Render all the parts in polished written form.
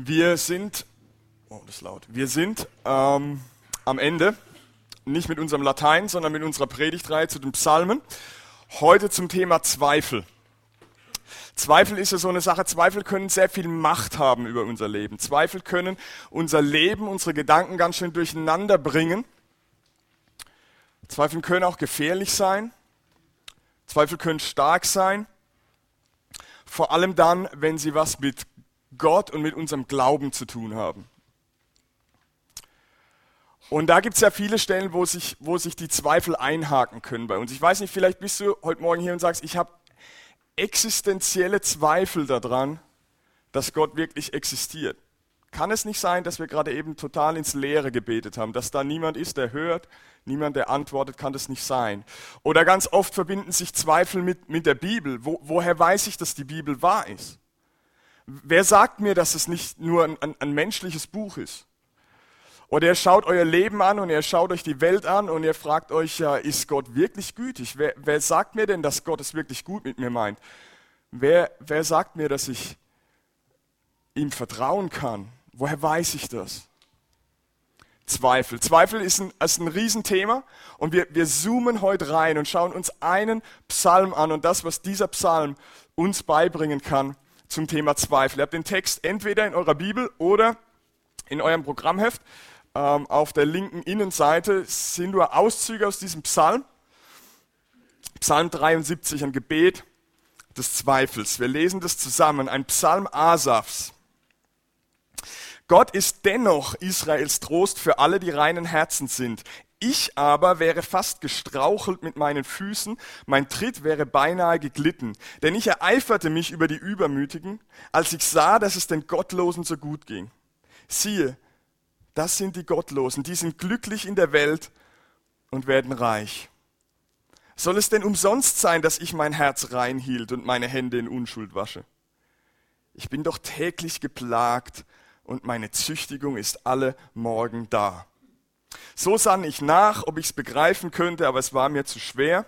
Wir sind, das ist laut, wir sind am Ende, nicht mit unserem Latein, sondern mit unserer Predigtreihe zu den Psalmen. Heute zum Thema Zweifel. Zweifel ist ja so eine Sache, Zweifel können sehr viel Macht haben über unser Leben. Zweifel können unser Leben, unsere Gedanken ganz schön durcheinander bringen. Zweifel können auch gefährlich sein. Zweifel können stark sein. Vor allem dann, wenn sie was mit Gott und mit unserem Glauben zu tun haben. Und da gibt es ja viele Stellen, wo sich die Zweifel einhaken können bei uns. Ich weiß nicht, vielleicht bist du heute Morgen hier und sagst, ich habe existenzielle Zweifel daran, dass Gott wirklich existiert. Kann es nicht sein, dass wir gerade eben total ins Leere gebetet haben, dass da niemand ist, der hört, niemand, der antwortet, kann das nicht sein. Oder ganz oft verbinden sich Zweifel mit der Bibel. Woher weiß ich, dass die Bibel wahr ist? Wer sagt mir, dass es nicht nur ein menschliches Buch ist? Oder ihr schaut euer Leben an und ihr schaut euch die Welt an und ihr fragt euch, ja, ist Gott wirklich gütig? Wer sagt mir denn, dass Gott es wirklich gut mit mir meint? Wer sagt mir, dass ich ihm vertrauen kann? Woher weiß ich das? Zweifel. Zweifel ist ein Riesenthema und wir zoomen heute rein und schauen uns einen Psalm an und das, was dieser Psalm uns beibringen kann zum Thema Zweifel. Ihr habt den Text entweder in eurer Bibel oder in eurem Programmheft. Auf der linken Innenseite sind nur Auszüge aus diesem Psalm. Psalm 73, ein Gebet des Zweifels. Wir lesen das zusammen, ein Psalm Asafs. Gott ist dennoch Israels Trost für alle, die reinen Herzens sind. Ich aber wäre fast gestrauchelt mit meinen Füßen, mein Tritt wäre beinahe geglitten. Denn ich ereiferte mich über die Übermütigen, als ich sah, dass es den Gottlosen so gut ging. Siehe, das sind die Gottlosen, die sind glücklich in der Welt und werden reich. Soll es denn umsonst sein, dass ich mein Herz rein hielt und meine Hände in Unschuld wasche? Ich bin doch täglich geplagt und meine Züchtigung ist alle Morgen da. So sann ich nach, ob ich es begreifen könnte, aber es war mir zu schwer,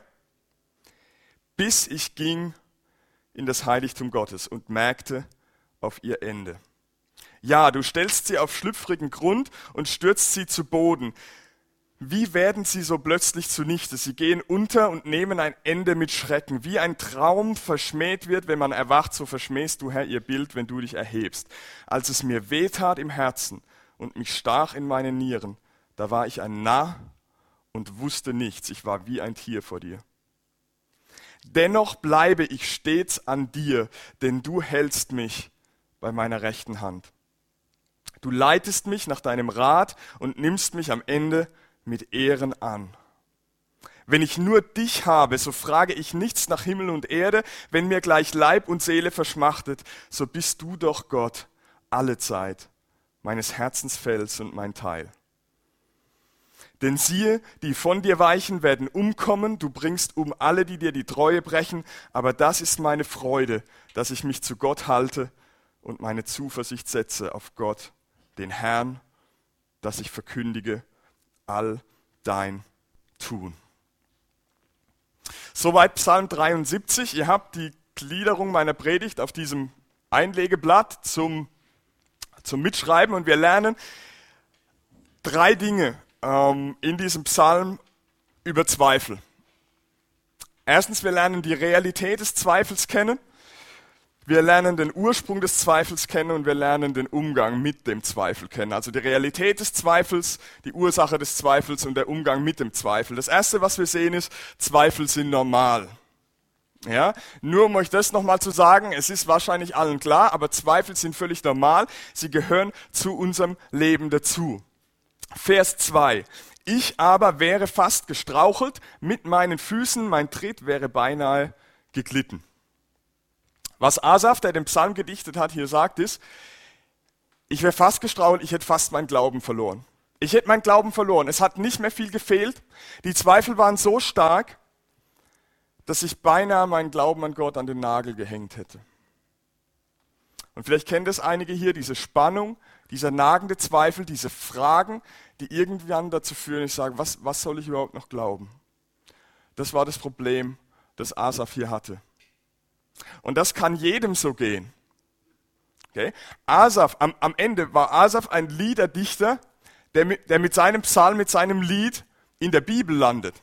bis ich ging in das Heiligtum Gottes und merkte auf ihr Ende. Ja, du stellst sie auf schlüpfrigen Grund und stürzt sie zu Boden. Wie werden sie so plötzlich zunichte? Sie gehen unter und nehmen ein Ende mit Schrecken. Wie ein Traum verschmäht wird, wenn man erwacht, so verschmähst du, Herr, ihr Bild, wenn du dich erhebst. Als es mir wehtat im Herzen und mich stach in meine Nieren, da war ich ein Narr und wusste nichts. Ich war wie ein Tier vor dir. Dennoch bleibe ich stets an dir, denn du hältst mich bei meiner rechten Hand. Du leitest mich nach deinem Rat und nimmst mich am Ende mit Ehren an. Wenn ich nur dich habe, so frage ich nichts nach Himmel und Erde. Wenn mir gleich Leib und Seele verschmachtet, so bist du doch Gott alle Zeit, meines Herzens Fels und mein Teil. Denn siehe, die von dir weichen, werden umkommen, du bringst um alle, die dir die Treue brechen, aber das ist meine Freude, dass ich mich zu Gott halte und meine Zuversicht setze auf Gott, den Herrn, dass ich verkündige all dein Tun. Soweit Psalm 73. Ihr habt die Gliederung meiner Predigt auf diesem Einlegeblatt zum Mitschreiben und wir lernen 3 Dinge in diesem Psalm über Zweifel. Erstens, wir lernen die Realität des Zweifels kennen. Wir lernen den Ursprung des Zweifels kennen und wir lernen den Umgang mit dem Zweifel kennen. Also die Realität des Zweifels, die Ursache des Zweifels und der Umgang mit dem Zweifel. Das Erste, was wir sehen, ist, Zweifel sind normal. Ja? Nur um euch das nochmal zu sagen, es ist wahrscheinlich allen klar, aber Zweifel sind völlig normal. Sie gehören zu unserem Leben dazu. Vers 2. Ich aber wäre fast gestrauchelt mit meinen Füßen, mein Tritt wäre beinahe geglitten. Was Asaf, der den Psalm gedichtet hat, hier sagt, ist, ich wäre fast gestrauchelt, ich hätte fast meinen Glauben verloren. Ich hätte meinen Glauben verloren. Es hat nicht mehr viel gefehlt. Die Zweifel waren so stark, dass ich beinahe meinen Glauben an Gott an den Nagel gehängt hätte. Und vielleicht kennen das einige hier, diese Spannung, dieser nagende Zweifel, diese Fragen, die irgendwann dazu führen, ich sage, was soll ich überhaupt noch glauben? Das war das Problem, das Asaf hier hatte. Und das kann jedem so gehen. Okay? Asaf, am Ende war Asaf ein Liederdichter, der mit seinem Psalm, mit seinem Lied in der Bibel landet.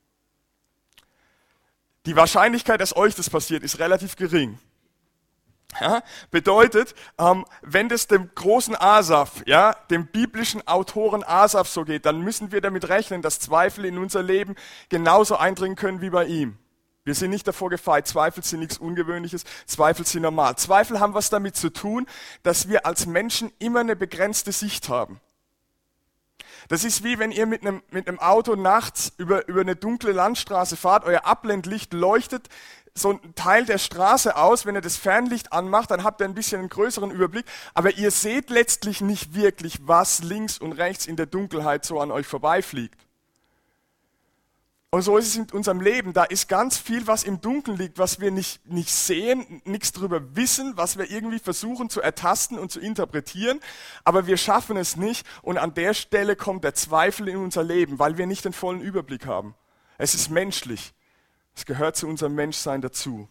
Die Wahrscheinlichkeit, dass euch das passiert, ist relativ gering. Ja, bedeutet, wenn das dem großen Asaf, ja, dem biblischen Autoren Asaf so geht, dann müssen wir damit rechnen, dass Zweifel in unser Leben genauso eindringen können wie bei ihm. Wir sind nicht davor gefeit, Zweifel sind nichts Ungewöhnliches, Zweifel sind normal. Zweifel haben was damit zu tun, dass wir als Menschen immer eine begrenzte Sicht haben. Das ist wie wenn ihr mit einem Auto nachts über eine dunkle Landstraße fahrt, euer Abblendlicht leuchtet so ein Teil der Straße aus, wenn ihr das Fernlicht anmacht, dann habt ihr ein bisschen einen größeren Überblick, aber ihr seht letztlich nicht wirklich, was links und rechts in der Dunkelheit so an euch vorbeifliegt. Und so ist es in unserem Leben, da ist ganz viel, was im Dunkeln liegt, was wir nicht sehen, nichts drüber wissen, was wir irgendwie versuchen zu ertasten und zu interpretieren, aber wir schaffen es nicht und an der Stelle kommt der Zweifel in unser Leben, weil wir nicht den vollen Überblick haben. Es ist menschlich. Es gehört zu unserem Menschsein dazu.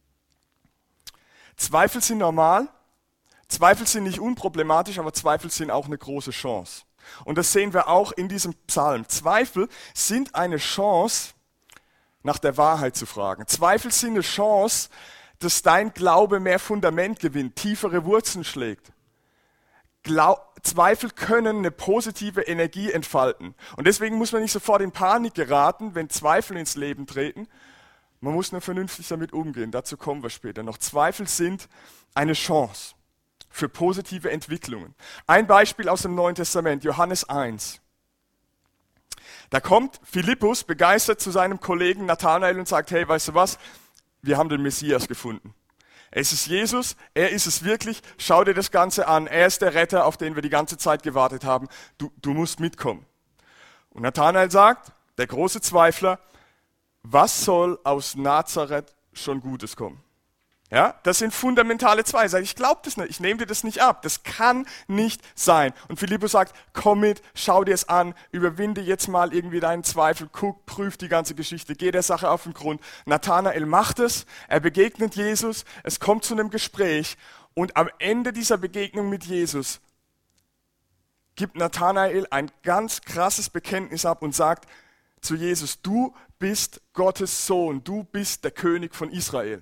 Zweifel sind normal, Zweifel sind nicht unproblematisch, aber Zweifel sind auch eine große Chance. Und das sehen wir auch in diesem Psalm. Zweifel sind eine Chance, nach der Wahrheit zu fragen. Zweifel sind eine Chance, dass dein Glaube mehr Fundament gewinnt, tiefere Wurzeln schlägt. Zweifel können eine positive Energie entfalten. Und deswegen muss man nicht sofort in Panik geraten, wenn Zweifel ins Leben treten. Man muss nur vernünftig damit umgehen. Dazu kommen wir später noch. Zweifel sind eine Chance für positive Entwicklungen. Ein Beispiel aus dem Neuen Testament, Johannes 1. Da kommt Philippus begeistert zu seinem Kollegen Nathanael und sagt, hey, weißt du was? Wir haben den Messias gefunden. Es ist Jesus, er ist es wirklich, schau dir das Ganze an, er ist der Retter, auf den wir die ganze Zeit gewartet haben, du musst mitkommen. Und Nathanael sagt, der große Zweifler, was soll aus Nazareth schon Gutes kommen? Ja, das sind fundamentale Zweifel. Ich glaube das nicht, ich nehme dir das nicht ab, das kann nicht sein. Und Philippus sagt, komm mit, schau dir es an, überwinde jetzt mal irgendwie deinen Zweifel, guck, prüf die ganze Geschichte, geh der Sache auf den Grund. Nathanael macht es, er begegnet Jesus, es kommt zu einem Gespräch und am Ende dieser Begegnung mit Jesus gibt Nathanael ein ganz krasses Bekenntnis ab und sagt zu Jesus, du bist Gottes Sohn, du bist der König von Israel.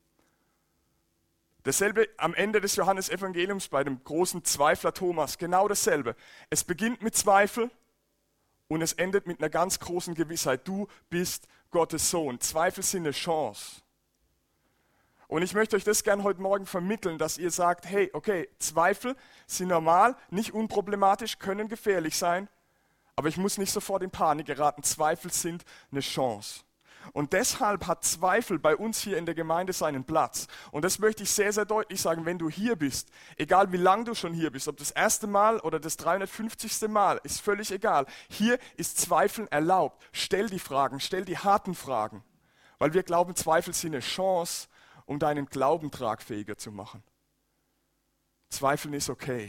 Dasselbe am Ende des Johannesevangeliums bei dem großen Zweifler Thomas, genau dasselbe. Es beginnt mit Zweifel und es endet mit einer ganz großen Gewissheit. Du bist Gottes Sohn. Zweifel sind eine Chance. Und ich möchte euch das gern heute Morgen vermitteln, dass ihr sagt, hey, okay, Zweifel sind normal, nicht unproblematisch, können gefährlich sein, aber ich muss nicht sofort in Panik geraten. Zweifel sind eine Chance. Und deshalb hat Zweifel bei uns hier in der Gemeinde seinen Platz. Und das möchte ich sehr, sehr deutlich sagen, wenn du hier bist, egal wie lange du schon hier bist, ob das erste Mal oder das 350. Mal, ist völlig egal. Hier ist Zweifeln erlaubt. Stell die Fragen, stell die harten Fragen. Weil wir glauben, Zweifel sind eine Chance, um deinen Glauben tragfähiger zu machen. Zweifeln ist okay.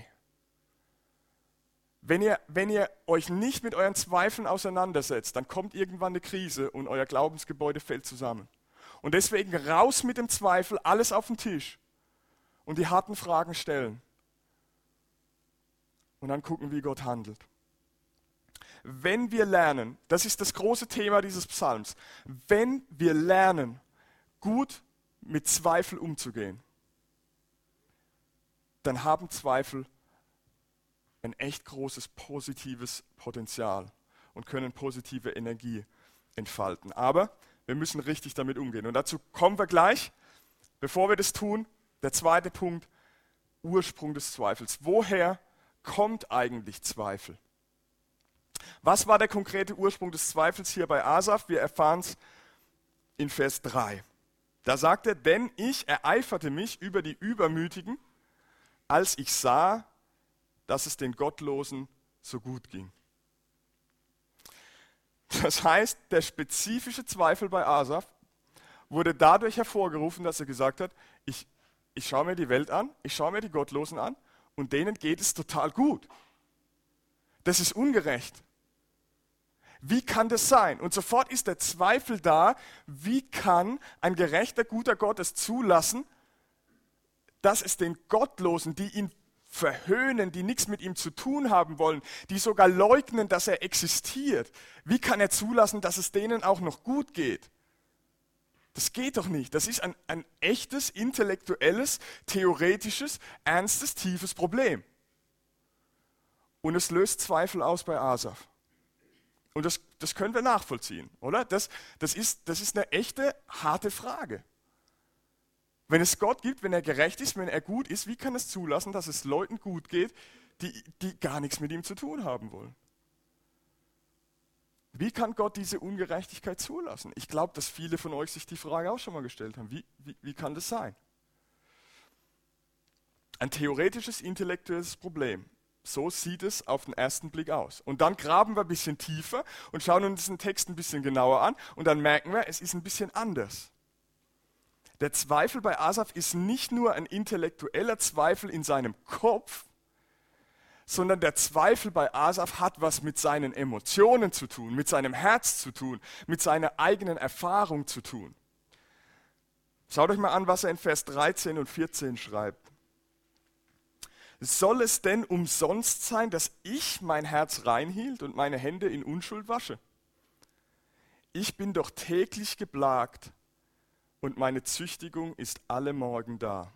Wenn ihr euch nicht mit euren Zweifeln auseinandersetzt, dann kommt irgendwann eine Krise und euer Glaubensgebäude fällt zusammen. Und deswegen raus mit dem Zweifel, alles auf den Tisch und die harten Fragen stellen. Und dann gucken, wie Gott handelt. Wenn wir lernen, das ist das große Thema dieses Psalms, wenn wir lernen, gut mit Zweifel umzugehen, dann haben Zweifel ein echt großes positives Potenzial und können positive Energie entfalten. Aber wir müssen richtig damit umgehen. Und dazu kommen wir gleich. Bevor wir das tun, der zweite Punkt, Ursprung des Zweifels. Woher kommt eigentlich Zweifel? Was war der konkrete Ursprung des Zweifels hier bei Asaf? Wir erfahren es in Vers 3. Da sagt er, denn ich ereiferte mich über die Übermütigen, als ich sah, dass es den Gottlosen so gut ging. Das heißt, der spezifische Zweifel bei Asaf wurde dadurch hervorgerufen, dass er gesagt hat, ich schaue mir die Welt an, ich schaue mir die Gottlosen an und denen geht es total gut. Das ist ungerecht. Wie kann das sein? Und sofort ist der Zweifel da, wie kann ein gerechter, guter Gott es zulassen, dass es den Gottlosen, die ihn verhöhnen, die nichts mit ihm zu tun haben wollen, die sogar leugnen, dass er existiert, wie kann er zulassen, dass es denen auch noch gut geht? Das geht doch nicht. Das ist ein echtes, intellektuelles, theoretisches, ernstes, tiefes Problem. Und es löst Zweifel aus bei Asaf. Und das können wir nachvollziehen, oder? Das ist eine echte, harte Frage. Wenn es Gott gibt, wenn er gerecht ist, wenn er gut ist, wie kann es zulassen, dass es Leuten gut geht, die gar nichts mit ihm zu tun haben wollen? Wie kann Gott diese Ungerechtigkeit zulassen? Ich glaube, dass viele von euch sich die Frage auch schon mal gestellt haben. Wie kann das sein? Ein theoretisches, intellektuelles Problem. So sieht es auf den ersten Blick aus. Und dann graben wir ein bisschen tiefer und schauen uns den Text ein bisschen genauer an und dann merken wir, es ist ein bisschen anders. Der Zweifel bei Asaf ist nicht nur ein intellektueller Zweifel in seinem Kopf, sondern der Zweifel bei Asaf hat was mit seinen Emotionen zu tun, mit seinem Herz zu tun, mit seiner eigenen Erfahrung zu tun. Schaut euch mal an, was er in Vers 13 und 14 schreibt. Soll es denn umsonst sein, dass ich mein Herz reinhielt und meine Hände in Unschuld wasche? Ich bin doch täglich geplagt und meine Züchtigung ist alle Morgen da.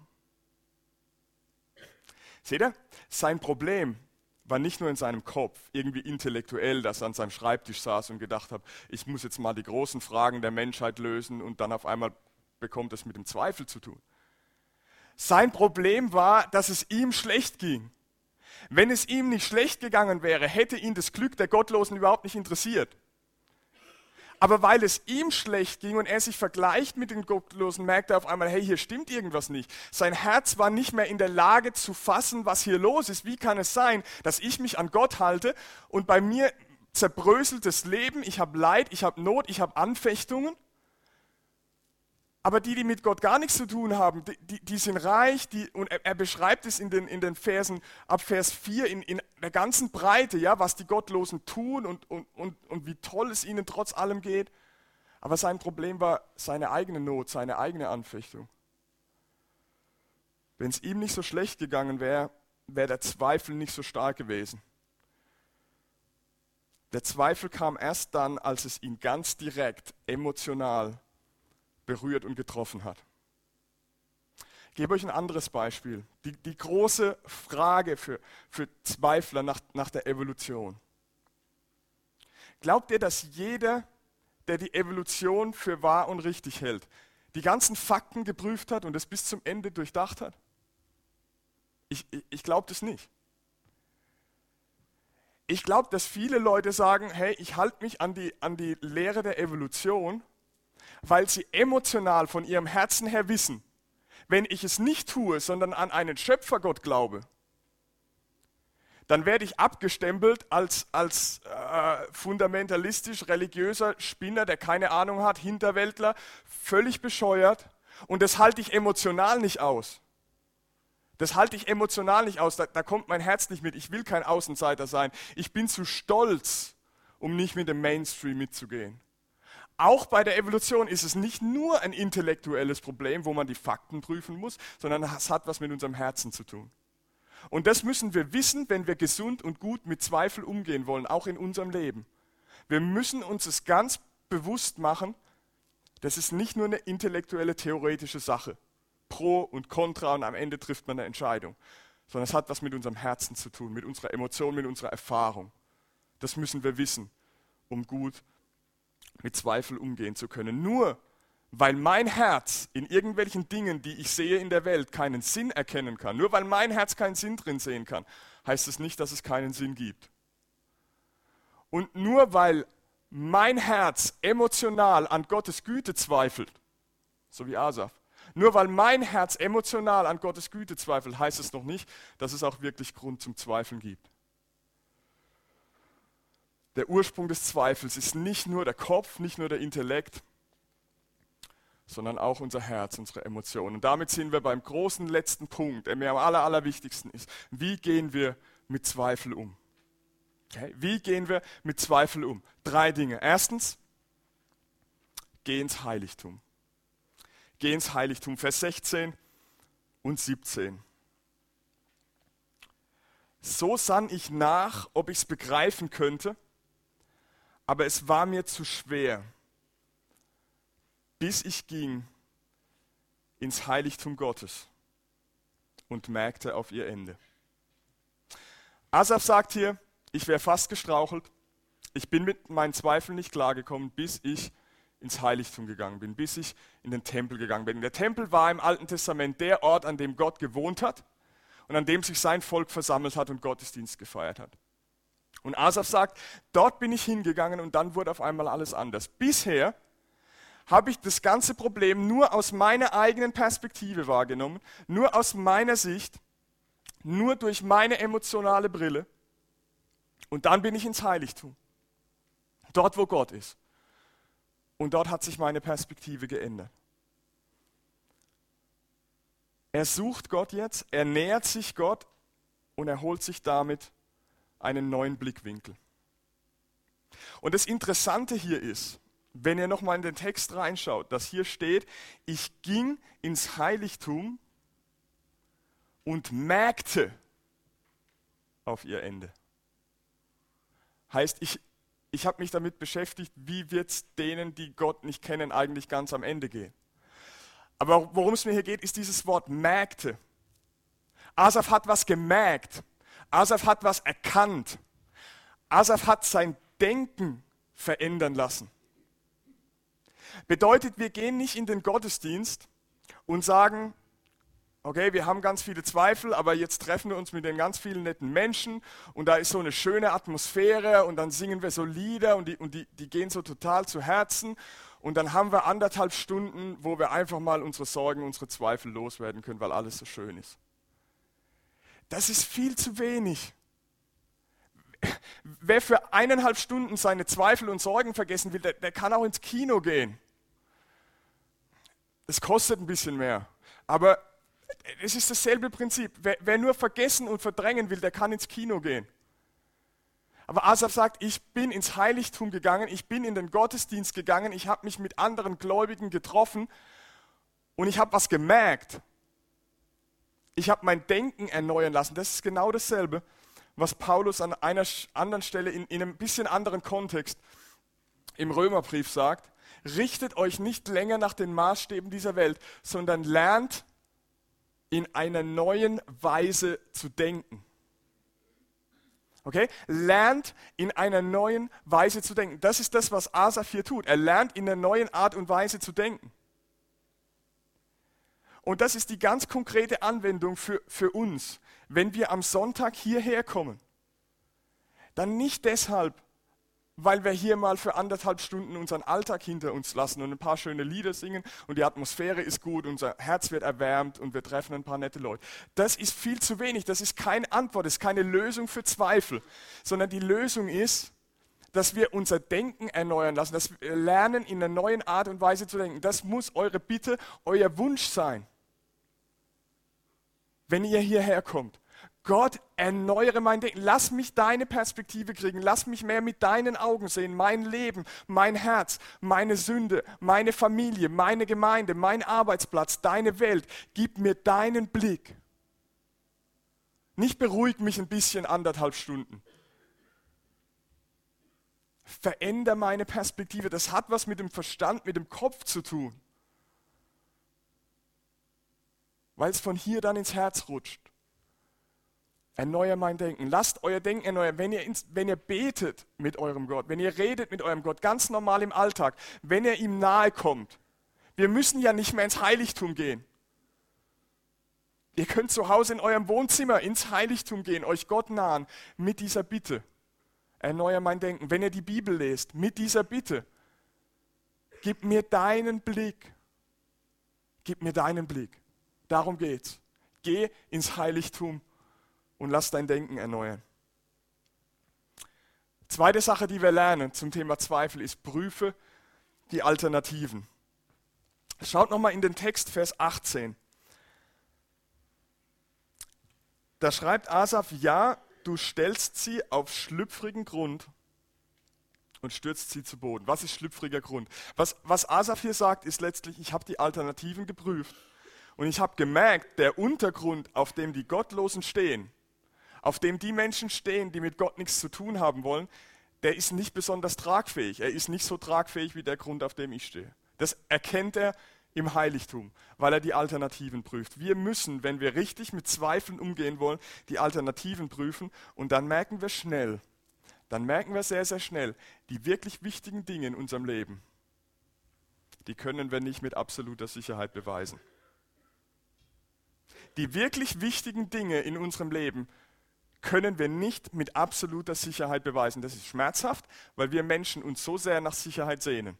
Seht ihr? Sein Problem war nicht nur in seinem Kopf, irgendwie intellektuell, dass er an seinem Schreibtisch saß und gedacht hat, ich muss jetzt mal die großen Fragen der Menschheit lösen und dann auf einmal bekommt es mit dem Zweifel zu tun. Sein Problem war, dass es ihm schlecht ging. Wenn es ihm nicht schlecht gegangen wäre, hätte ihn das Glück der Gottlosen überhaupt nicht interessiert. Aber weil es ihm schlecht ging und er sich vergleicht mit den Gottlosen, merkt er auf einmal, hey, hier stimmt irgendwas nicht. Sein Herz war nicht mehr in der Lage zu fassen, was hier los ist. Wie kann es sein, dass ich mich an Gott halte und bei mir zerbröselt das Leben, ich habe Leid, ich habe Not, ich habe Anfechtungen. Aber die mit Gott gar nichts zu tun haben, die sind reich, und er beschreibt es in den Versen, ab Vers 4 in der ganzen Breite, ja, was die Gottlosen tun und wie toll es ihnen trotz allem geht. Aber sein Problem war seine eigene Not, seine eigene Anfechtung. Wenn es ihm nicht so schlecht gegangen wäre, wäre der Zweifel nicht so stark gewesen. Der Zweifel kam erst dann, als es ihn ganz direkt, emotional berührt und getroffen hat. Ich gebe euch ein anderes Beispiel. Die große Frage für Zweifler nach der Evolution. Glaubt ihr, dass jeder, der die Evolution für wahr und richtig hält, die ganzen Fakten geprüft hat und es bis zum Ende durchdacht hat? Ich glaube das nicht. Ich glaube, dass viele Leute sagen, hey, ich halte mich an die Lehre der Evolution, weil sie emotional von ihrem Herzen her wissen, wenn ich es nicht tue, sondern an einen Schöpfergott glaube, dann werde ich abgestempelt als fundamentalistisch religiöser Spinner, der keine Ahnung hat, Hinterwäldler, völlig bescheuert. Und das halte ich emotional nicht aus. Das halte ich emotional nicht aus, da kommt mein Herz nicht mit. Ich will kein Außenseiter sein. Ich bin zu stolz, um nicht mit dem Mainstream mitzugehen. Auch bei der Evolution ist es nicht nur ein intellektuelles Problem, wo man die Fakten prüfen muss, sondern es hat was mit unserem Herzen zu tun. Und das müssen wir wissen, wenn wir gesund und gut mit Zweifel umgehen wollen, auch in unserem Leben. Wir müssen uns es ganz bewusst machen, das ist nicht nur eine intellektuelle, theoretische Sache. Pro und Contra und am Ende trifft man eine Entscheidung. Sondern es hat was mit unserem Herzen zu tun, mit unserer Emotion, mit unserer Erfahrung. Das müssen wir wissen, um gut mit Zweifel umgehen zu können. Nur weil mein Herz in irgendwelchen Dingen, die ich sehe in der Welt, keinen Sinn erkennen kann, nur weil mein Herz keinen Sinn drin sehen kann, heißt es nicht, dass es keinen Sinn gibt. Und nur weil mein Herz emotional an Gottes Güte zweifelt, so wie Asaf, nur weil mein Herz emotional an Gottes Güte zweifelt, heißt es noch nicht, dass es auch wirklich Grund zum Zweifeln gibt. Der Ursprung des Zweifels ist nicht nur der Kopf, nicht nur der Intellekt, sondern auch unser Herz, unsere Emotionen. Und damit sind wir beim großen letzten Punkt, der mir am allerwichtigsten ist. Wie gehen wir mit Zweifel um? Okay? Wie gehen wir mit Zweifel um? 3 Dinge. Erstens, geh ins Heiligtum. Geh ins Heiligtum. Vers 16, und 17. So sann ich nach, ob ich es begreifen könnte, aber es war mir zu schwer, bis ich ging ins Heiligtum Gottes und merkte auf ihr Ende. Asaf sagt hier, ich wäre fast gestrauchelt, ich bin mit meinen Zweifeln nicht klargekommen, bis ich ins Heiligtum gegangen bin, bis ich in den Tempel gegangen bin. Der Tempel war im Alten Testament der Ort, an dem Gott gewohnt hat und an dem sich sein Volk versammelt hat und Gottesdienst gefeiert hat. Und Asaf sagt, dort bin ich hingegangen und dann wurde auf einmal alles anders. Bisher habe ich das ganze Problem nur aus meiner eigenen Perspektive wahrgenommen, nur aus meiner Sicht, nur durch meine emotionale Brille. Und dann bin ich ins Heiligtum, dort wo Gott ist. Und dort hat sich meine Perspektive geändert. Er sucht Gott jetzt, er nähert sich Gott und er holt sich damit einen neuen Blickwinkel. Und das Interessante hier ist, wenn ihr nochmal in den Text reinschaut, dass hier steht, ich ging ins Heiligtum und merkte auf ihr Ende. Heißt, ich habe mich damit beschäftigt, wie wird es denen, die Gott nicht kennen, eigentlich ganz am Ende gehen. Aber worum es mir hier geht, ist dieses Wort merkte. Asaf hat was gemerkt. Asaf hat was erkannt. Asaf hat sein Denken verändern lassen. Bedeutet, wir gehen nicht in den Gottesdienst und sagen, okay, wir haben ganz viele Zweifel, aber jetzt treffen wir uns mit den ganz vielen netten Menschen und da ist so eine schöne Atmosphäre und dann singen wir so Lieder und die gehen so total zu Herzen und dann haben wir 1,5 Stunden, wo wir einfach mal unsere Sorgen, unsere Zweifel loswerden können, weil alles so schön ist. Das ist viel zu wenig. Wer für 1,5 Stunden seine Zweifel und Sorgen vergessen will, der kann auch ins Kino gehen. Es kostet ein bisschen mehr, aber es ist dasselbe Prinzip. Wer nur vergessen und verdrängen will, der kann ins Kino gehen. Aber Asaf sagt, ich bin ins Heiligtum gegangen, ich bin in den Gottesdienst gegangen, ich habe mich mit anderen Gläubigen getroffen und ich habe was gemerkt. Ich habe mein Denken erneuern lassen. Das ist genau dasselbe, was Paulus an einer anderen Stelle in einem bisschen anderen Kontext im Römerbrief sagt. Richtet euch nicht länger nach den Maßstäben dieser Welt, sondern lernt in einer neuen Weise zu denken. Okay? Lernt in einer neuen Weise zu denken. Das ist das, was Asaf hier tut. Er lernt in einer neuen Art und Weise zu denken. Und das ist die ganz konkrete Anwendung für uns, wenn wir am Sonntag hierher kommen. Dann nicht deshalb, weil wir hier mal für 1,5 Stunden unseren Alltag hinter uns lassen und ein paar schöne Lieder singen und die Atmosphäre ist gut, unser Herz wird erwärmt und wir treffen ein paar nette Leute. Das ist viel zu wenig, das ist keine Antwort, das ist keine Lösung für Zweifel, sondern die Lösung ist, dass wir unser Denken erneuern lassen, dass wir lernen, in einer neuen Art und Weise zu denken. Das muss eure Bitte, euer Wunsch sein, wenn ihr hierher kommt. Gott, erneuere mein Denken. Lass mich deine Perspektive kriegen. Lass mich mehr mit deinen Augen sehen. Mein Leben, mein Herz, meine Sünde, meine Familie, meine Gemeinde, mein Arbeitsplatz, deine Welt. Gib mir deinen Blick. Nicht beruhig mich ein bisschen 1,5 Stunden. Veränder meine Perspektive. Das hat was mit dem Verstand, mit dem Kopf zu tun. Weil es von hier dann ins Herz rutscht. Erneuer mein Denken. Lasst euer Denken erneuern. Wenn ihr betet mit eurem Gott, wenn ihr redet mit eurem Gott, ganz normal im Alltag, wenn ihr ihm nahe kommt. Wir müssen ja nicht mehr ins Heiligtum gehen. Ihr könnt zu Hause in eurem Wohnzimmer ins Heiligtum gehen, euch Gott nahen mit dieser Bitte. Erneuer mein Denken. Wenn ihr die Bibel lest, mit dieser Bitte. Gib mir deinen Blick. Gib mir deinen Blick. Darum geht's. Geh ins Heiligtum und lass dein Denken erneuern. Zweite Sache, die wir lernen zum Thema Zweifel, ist, prüfe die Alternativen. Schaut nochmal in den Text, Vers 18. Da schreibt Asaf, ja, du stellst sie auf schlüpfrigen Grund und stürzt sie zu Boden. Was ist schlüpfriger Grund? Was Asaf hier sagt, ist letztlich, ich habe die Alternativen geprüft. Und ich habe gemerkt, der Untergrund, auf dem die Gottlosen stehen, auf dem die Menschen stehen, die mit Gott nichts zu tun haben wollen, der ist nicht besonders tragfähig. Er ist nicht so tragfähig wie der Grund, auf dem ich stehe. Das erkennt er im Heiligtum, weil er die Alternativen prüft. Wir müssen, wenn wir richtig mit Zweifeln umgehen wollen, die Alternativen prüfen und dann merken wir sehr, sehr schnell, die wirklich wichtigen Dinge in unserem Leben, die können wir nicht mit absoluter Sicherheit beweisen. Die wirklich wichtigen Dinge in unserem Leben können wir nicht mit absoluter Sicherheit beweisen. Das ist schmerzhaft, weil wir Menschen uns so sehr nach Sicherheit sehnen.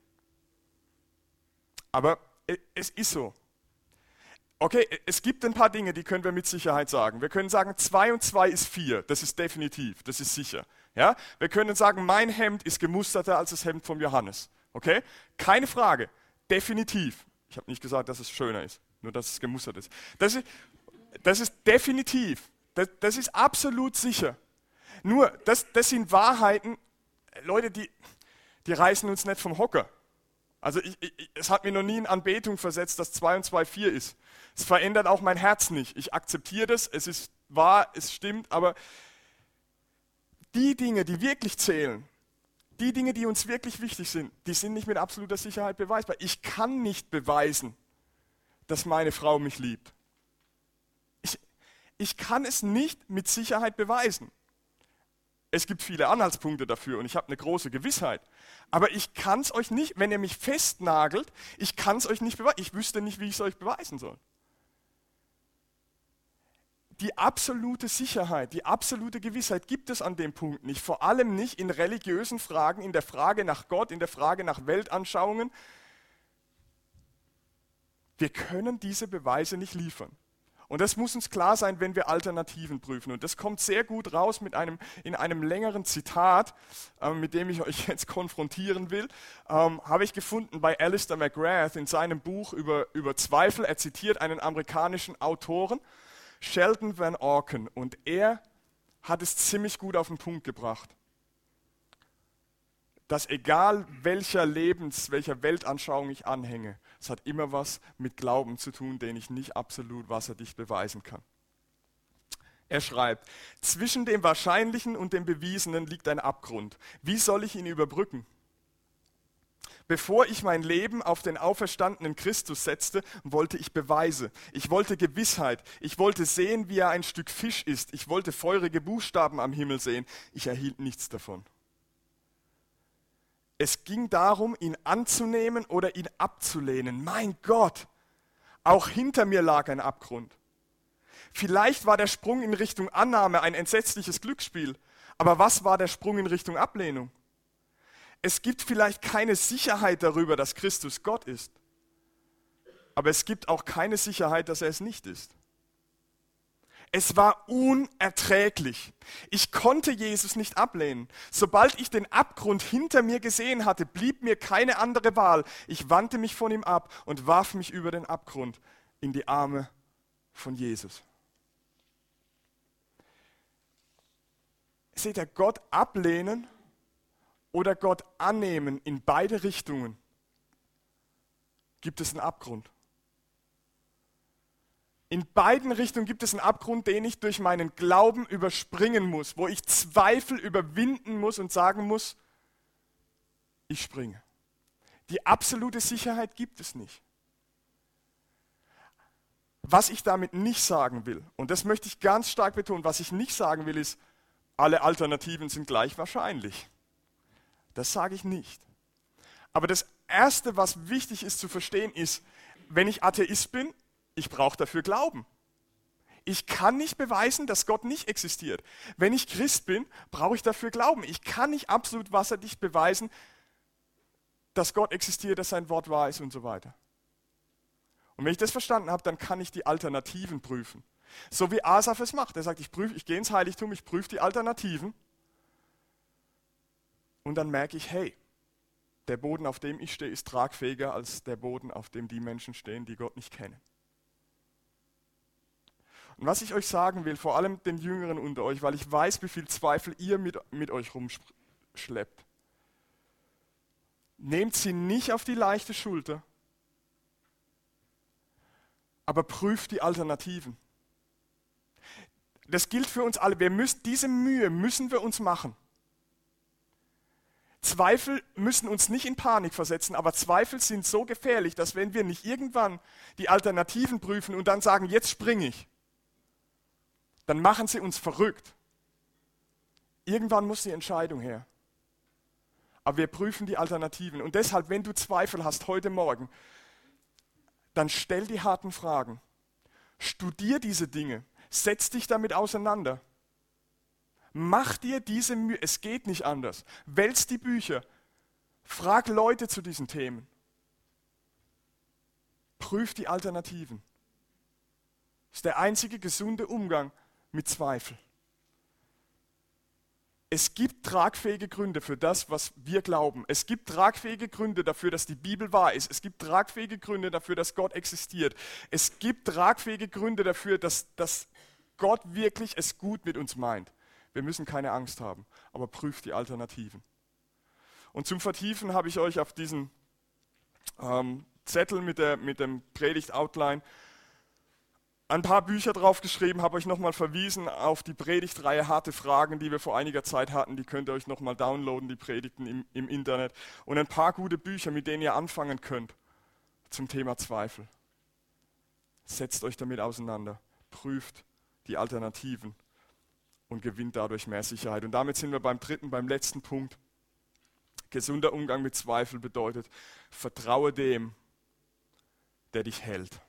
Aber es ist so. Okay, es gibt ein paar Dinge, die können wir mit Sicherheit sagen. Wir können sagen, 2 und 2 ist 4. Das ist definitiv, das ist sicher. Ja? Wir können sagen, mein Hemd ist gemusterter als das Hemd von Johannes. Okay? Keine Frage. Definitiv. Ich habe nicht gesagt, dass es schöner ist, nur dass es gemustert ist. Das ist definitiv. Das ist absolut sicher. Nur, das sind Wahrheiten, Leute, die reißen uns nicht vom Hocker. Also es hat mir noch nie in Anbetung versetzt, dass 2 und 2 4 ist. Es verändert auch mein Herz nicht. Ich akzeptiere das, es ist wahr, es stimmt, aber die Dinge, die wirklich zählen, die Dinge, die uns wirklich wichtig sind, die sind nicht mit absoluter Sicherheit beweisbar. Ich kann nicht beweisen, dass meine Frau mich liebt. Ich kann es nicht mit Sicherheit beweisen. Es gibt viele Anhaltspunkte dafür und ich habe eine große Gewissheit. Aber ich kann es euch nicht, wenn ihr mich festnagelt, ich kann es euch nicht beweisen. Ich wüsste nicht, wie ich es euch beweisen soll. Die absolute Sicherheit, die absolute Gewissheit gibt es an dem Punkt nicht. Vor allem nicht in religiösen Fragen, in der Frage nach Gott, in der Frage nach Weltanschauungen. Wir können diese Beweise nicht liefern. Und das muss uns klar sein, wenn wir Alternativen prüfen. Und das kommt sehr gut raus in einem längeren Zitat, mit dem ich euch jetzt konfrontieren will, habe ich gefunden bei Alistair McGrath in seinem Buch über Zweifel. Er zitiert einen amerikanischen Autoren, Sheldon Van Auken, und er hat es ziemlich gut auf den Punkt gebracht, dass egal welcher Weltanschauung ich anhänge, es hat immer was mit Glauben zu tun, den ich nicht absolut wasserdicht beweisen kann. Er schreibt, zwischen dem Wahrscheinlichen und dem Bewiesenen liegt ein Abgrund. Wie soll ich ihn überbrücken? Bevor ich mein Leben auf den auferstandenen Christus setzte, wollte ich Beweise. Ich wollte Gewissheit. Ich wollte sehen, wie er ein Stück Fisch ist. Ich wollte feurige Buchstaben am Himmel sehen. Ich erhielt nichts davon. Es ging darum, ihn anzunehmen oder ihn abzulehnen. Mein Gott, auch hinter mir lag ein Abgrund. Vielleicht war der Sprung in Richtung Annahme ein entsetzliches Glücksspiel, aber was war der Sprung in Richtung Ablehnung? Es gibt vielleicht keine Sicherheit darüber, dass Christus Gott ist, aber es gibt auch keine Sicherheit, dass er es nicht ist. Es war unerträglich. Ich konnte Jesus nicht ablehnen. Sobald ich den Abgrund hinter mir gesehen hatte, blieb mir keine andere Wahl. Ich wandte mich von ihm ab und warf mich über den Abgrund in die Arme von Jesus. Seht ihr, Gott ablehnen oder Gott annehmen, in beide Richtungen gibt es einen Abgrund. In beiden Richtungen gibt es einen Abgrund, den ich durch meinen Glauben überspringen muss, wo ich Zweifel überwinden muss und sagen muss, ich springe. Die absolute Sicherheit gibt es nicht. Was ich damit nicht sagen will, und das möchte ich ganz stark betonen, was ich nicht sagen will, ist, alle Alternativen sind gleich wahrscheinlich. Das sage ich nicht. Aber das Erste, was wichtig ist zu verstehen, ist, wenn ich Atheist bin, ich brauche dafür Glauben. Ich kann nicht beweisen, dass Gott nicht existiert. Wenn ich Christ bin, brauche ich dafür Glauben. Ich kann nicht absolut wasserdicht beweisen, dass Gott existiert, dass sein Wort wahr ist und so weiter. Und wenn ich das verstanden habe, dann kann ich die Alternativen prüfen. So wie Asaf es macht. Er sagt, ich gehe ins Heiligtum, ich prüfe die Alternativen. Und dann merke ich, hey, der Boden, auf dem ich stehe, ist tragfähiger als der Boden, auf dem die Menschen stehen, die Gott nicht kennen. Und was ich euch sagen will, vor allem den Jüngeren unter euch, weil ich weiß, wie viel Zweifel ihr mit euch rumschleppt. Nehmt sie nicht auf die leichte Schulter, Aber prüft die Alternativen. Das gilt für uns alle. Diese Mühe müssen wir uns machen. Zweifel müssen uns nicht in Panik versetzen, aber Zweifel sind so gefährlich, dass wenn wir nicht irgendwann die Alternativen prüfen und dann sagen, jetzt springe ich, dann machen sie uns verrückt. Irgendwann muss die Entscheidung her. Aber wir prüfen die Alternativen. Und deshalb, wenn du Zweifel hast heute Morgen, dann stell die harten Fragen. Studier diese Dinge. Setz dich damit auseinander. Mach dir diese Mühe. Es geht nicht anders. Wälz die Bücher. Frag Leute zu diesen Themen. Prüf die Alternativen. Das ist der einzige gesunde Umgang mit Zweifel. Es gibt tragfähige Gründe für das, was wir glauben. Es gibt tragfähige Gründe dafür, dass die Bibel wahr ist. Es gibt tragfähige Gründe dafür, dass Gott existiert. Es gibt tragfähige Gründe dafür, dass Gott wirklich es gut mit uns meint. Wir müssen keine Angst haben, aber prüft die Alternativen. Und zum Vertiefen habe ich euch auf diesen Zettel mit dem Predigt-Outline ein paar Bücher draufgeschrieben, habe euch nochmal verwiesen auf die Predigtreihe Harte Fragen, die wir vor einiger Zeit hatten. Die könnt ihr euch nochmal downloaden, die Predigten im Internet. Und ein paar gute Bücher, mit denen ihr anfangen könnt zum Thema Zweifel. Setzt euch damit auseinander, prüft die Alternativen und gewinnt dadurch mehr Sicherheit. Und damit sind wir beim letzten Punkt. Gesunder Umgang mit Zweifel bedeutet, vertraue dem, der dich hält.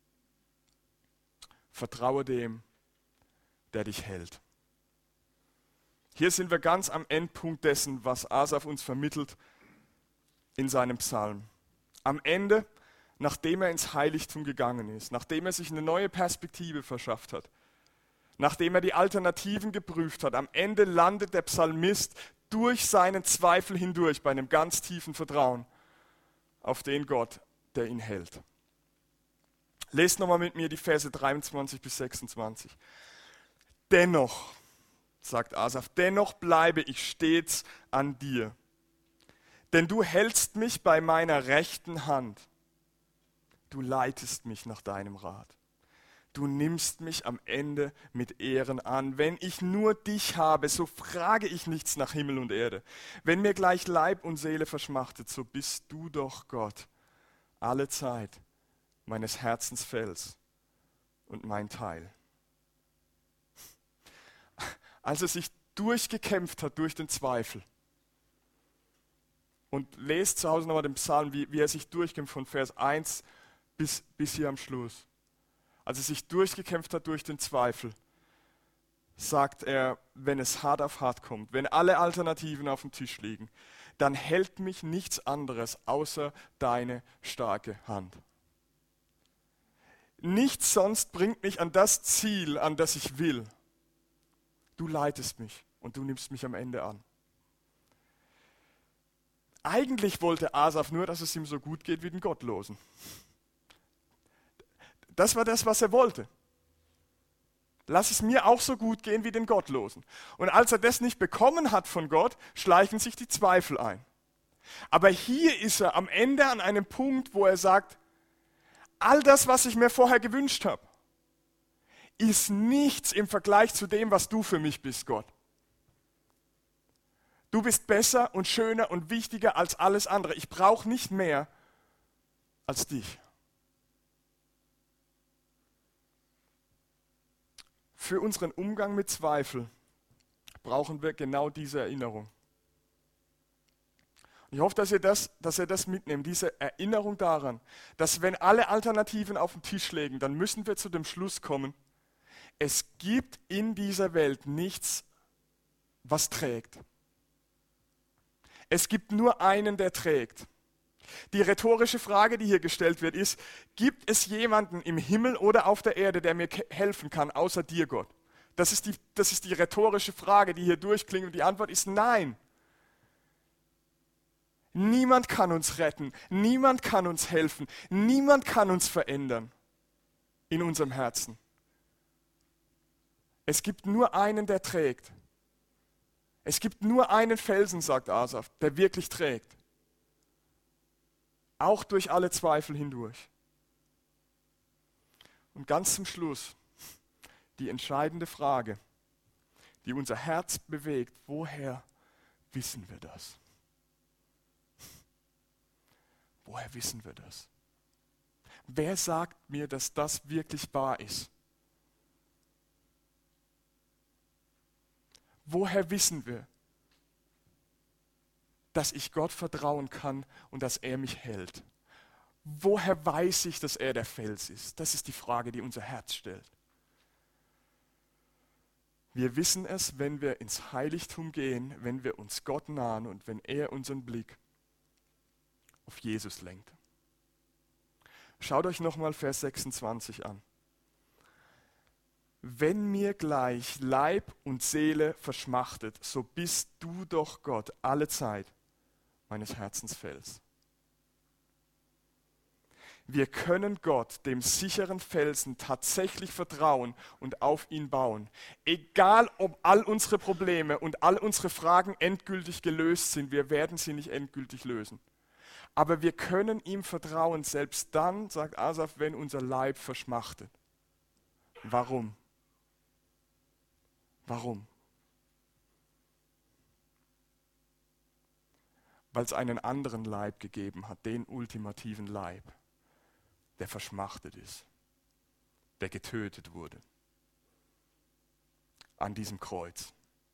Vertraue dem, der dich hält. Hier sind wir ganz am Endpunkt dessen, was Asaf uns vermittelt in seinem Psalm. Am Ende, nachdem er ins Heiligtum gegangen ist, nachdem er sich eine neue Perspektive verschafft hat, nachdem er die Alternativen geprüft hat, am Ende landet der Psalmist durch seinen Zweifel hindurch bei einem ganz tiefen Vertrauen auf den Gott, der ihn hält. Lest nochmal mit mir die Verse 23 bis 26. Dennoch, sagt Asaf, dennoch bleibe ich stets an dir, denn du hältst mich bei meiner rechten Hand. Du leitest mich nach deinem Rat. Du nimmst mich am Ende mit Ehren an. Wenn ich nur dich habe, so frage ich nichts nach Himmel und Erde. Wenn mir gleich Leib und Seele verschmachtet, so bist du doch Gott, alle Zeit meines Herzens Fels und mein Teil. Als er sich durchgekämpft hat durch den Zweifel, und lest zu Hause nochmal den Psalm, wie er sich durchkämpft von Vers 1 bis hier am Schluss. Als er sich durchgekämpft hat durch den Zweifel, sagt er, wenn es hart auf hart kommt, wenn alle Alternativen auf dem Tisch liegen, dann hält mich nichts anderes außer deine starke Hand. Nichts sonst bringt mich an das Ziel, an das ich will. Du leitest mich und du nimmst mich am Ende an. Eigentlich wollte Asaf nur, dass es ihm so gut geht wie den Gottlosen. Das war das, was er wollte. Lass es mir auch so gut gehen wie den Gottlosen. Und als er das nicht bekommen hat von Gott, schleichen sich die Zweifel ein. Aber hier ist er am Ende an einem Punkt, wo er sagt, all das, was ich mir vorher gewünscht habe, ist nichts im Vergleich zu dem, was du für mich bist, Gott. Du bist besser und schöner und wichtiger als alles andere. Ich brauche nicht mehr als dich. Für unseren Umgang mit Zweifel brauchen wir genau diese Erinnerung. Ich hoffe, dass ihr das mitnehmt, diese Erinnerung daran, dass wenn alle Alternativen auf den Tisch liegen, dann müssen wir zu dem Schluss kommen, es gibt in dieser Welt nichts, was trägt. Es gibt nur einen, der trägt. Die rhetorische Frage, die hier gestellt wird, ist, gibt es jemanden im Himmel oder auf der Erde, der mir helfen kann, außer dir, Gott? Das ist die rhetorische Frage, die hier durchklingt, und die Antwort ist nein. Niemand kann uns retten, niemand kann uns helfen, niemand kann uns verändern in unserem Herzen. Es gibt nur einen, der trägt. Es gibt nur einen Felsen, sagt Asaf, der wirklich trägt. Auch durch alle Zweifel hindurch. Und ganz zum Schluss die entscheidende Frage, die unser Herz bewegt: Woher wissen wir das? Woher wissen wir das? Wer sagt mir, dass das wirklich wahr ist? Woher wissen wir, dass ich Gott vertrauen kann und dass er mich hält? Woher weiß ich, dass er der Fels ist? Das ist die Frage, die unser Herz stellt. Wir wissen es, wenn wir ins Heiligtum gehen, wenn wir uns Gott nahen und wenn er unseren Blick auf Jesus lenkt. Schaut euch nochmal Vers 26 an. Wenn mir gleich Leib und Seele verschmachtet, so bist du doch Gott alle Zeit meines Herzens Fels. Wir können Gott, dem sicheren Felsen, tatsächlich vertrauen und auf ihn bauen. Egal, ob all unsere Probleme und all unsere Fragen endgültig gelöst sind, wir werden sie nicht endgültig lösen. Aber wir können ihm vertrauen, selbst dann, sagt Asaf, wenn unser Leib verschmachtet. Warum? Warum? Weil es einen anderen Leib gegeben hat, den ultimativen Leib, der verschmachtet ist, der getötet wurde an diesem Kreuz.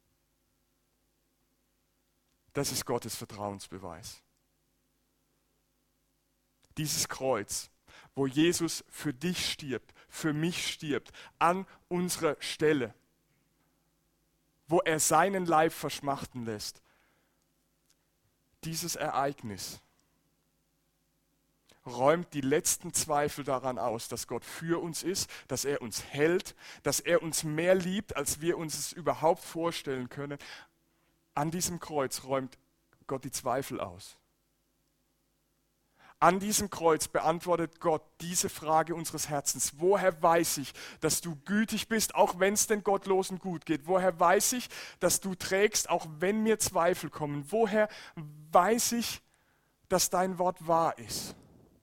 Das ist Gottes Vertrauensbeweis. Dieses Kreuz, wo Jesus für dich stirbt, für mich stirbt, an unserer Stelle, wo er seinen Leib verschmachten lässt. Dieses Ereignis räumt die letzten Zweifel daran aus, dass Gott für uns ist, dass er uns hält, dass er uns mehr liebt, als wir uns es überhaupt vorstellen können. An diesem Kreuz räumt Gott die Zweifel aus. An diesem Kreuz beantwortet Gott diese Frage unseres Herzens. Woher weiß ich, dass du gütig bist, auch wenn es den Gottlosen gut geht? Woher weiß ich, dass du trägst, auch wenn mir Zweifel kommen? Woher weiß ich, dass dein Wort wahr ist?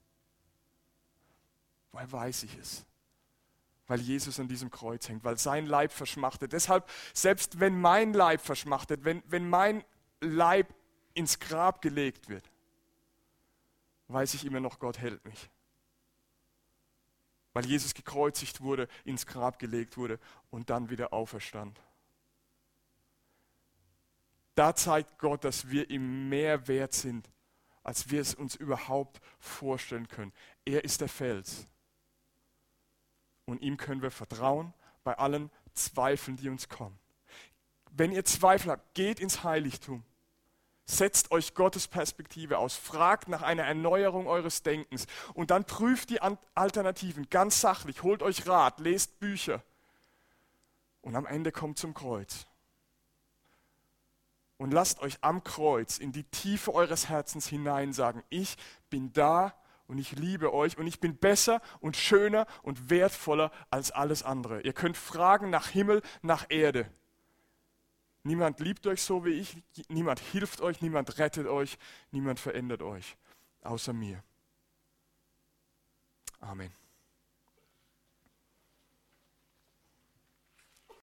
Woher weiß ich es? Weil Jesus an diesem Kreuz hängt, weil sein Leib verschmachtet. Deshalb, selbst wenn mein Leib verschmachtet, wenn mein Leib ins Grab gelegt wird, weiß ich immer noch, Gott hält mich. Weil Jesus gekreuzigt wurde, ins Grab gelegt wurde und dann wieder auferstand. Da zeigt Gott, dass wir ihm mehr wert sind, als wir es uns überhaupt vorstellen können. Er ist der Fels. Und ihm können wir vertrauen bei allen Zweifeln, die uns kommen. Wenn ihr Zweifel habt, geht ins Heiligtum. Setzt euch Gottes Perspektive aus, fragt nach einer Erneuerung eures Denkens und dann prüft die Alternativen ganz sachlich, holt euch Rat, lest Bücher und am Ende kommt zum Kreuz. Und lasst euch am Kreuz in die Tiefe eures Herzens hinein sagen, ich bin da und ich liebe euch und ich bin besser und schöner und wertvoller als alles andere. Ihr könnt fragen nach Himmel, nach Erde. Niemand liebt euch so wie ich, niemand hilft euch, niemand rettet euch, niemand verändert euch, außer mir. Amen.